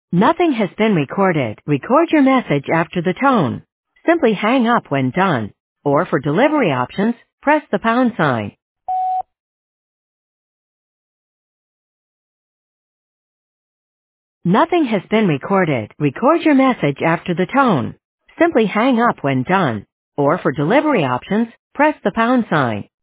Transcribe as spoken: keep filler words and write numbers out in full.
Nothing has been recorded. Record your message after the tone. Simply hang up when done. Or for delivery options, press the pound sign. Nothing has been recorded. Record your message after the tone. Simply hang up when done. Or for delivery options, press the pound sign.